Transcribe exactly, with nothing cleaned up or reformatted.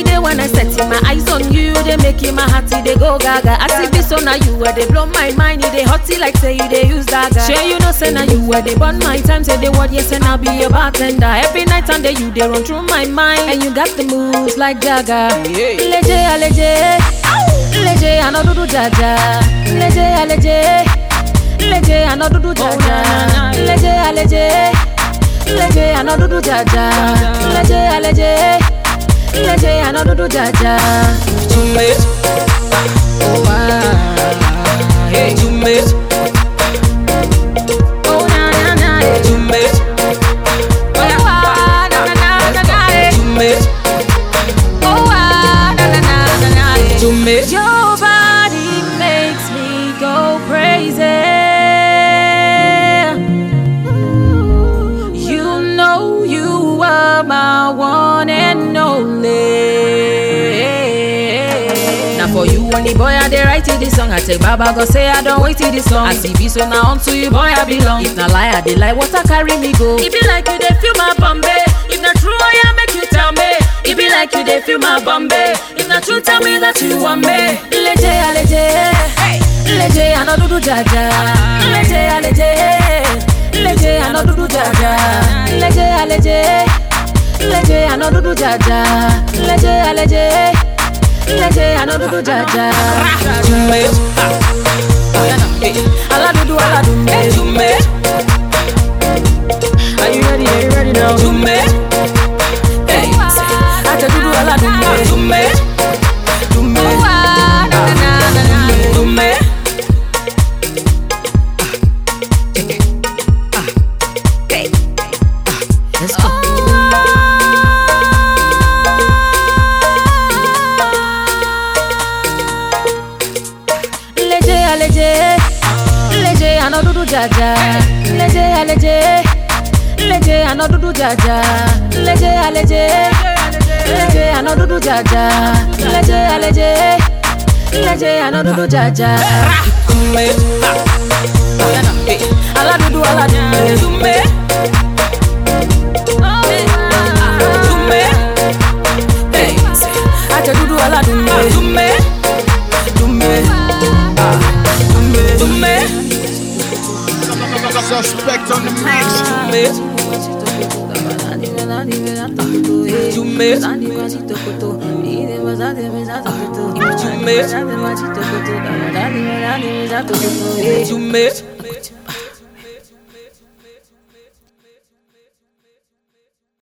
day when I set my eyes on you, they make my hearty they go gaga. I see this on you where they blow my mind, they hotty like say you they use dagger. Sure you know say now you where they burn my time, say they what yes and I'll be a bartender. Every night and day you they run through my mind, and you got the moves like Jagger. Leje aleje, leje I know do do jaja. Leje aleje, leje I know do do jaja. Leje aleje, leje I know do do jaja. Leje aleje, leje I know do do jaja. Jumet, Oh ah, hey Jumet, oh na na na, Jumet, oh ah na na na na, Jumet, oh ah na na na na, Jumet. Your body makes me go crazy. You know you are my one and only. Now for you only boy I dey write this song. I take Baba go say I don't wait till this song. I see be so now onto you boy I belong. If not lie I dey lie, what I carry me go. It be like you dey feel my Bombay. If not true I make you tell me. It be like you dey feel my Bombay. If not true tell me that you want me. Leje aleje, leje I know do do jaja. Leje aleje, leje I know do do jaja. Leje aleje, leje I know do do jaja. Leje aleje, leje I know do do jaja. Jumet, Ala do do ala do me. Jumet, Are you ready? Are you ready now? Jumet, hey, I can do do ala do me. Jumet, Jumet, Ah, na na na na na. Jumet. Let's go. Leje aleje, leje I know do do jaja. Leje aleje, leje I know do do jaja. Leje aleje, leje I know do do jaja. Leje aleje, leje I know do do jaja. Jumet, Ala do do ala do me. Jumet, Jumet, hey, I can do do ala do me. Jumet, Jumet, Jumet, Suspect on the mix. Jumet, Jumet, Jumet, Jumet.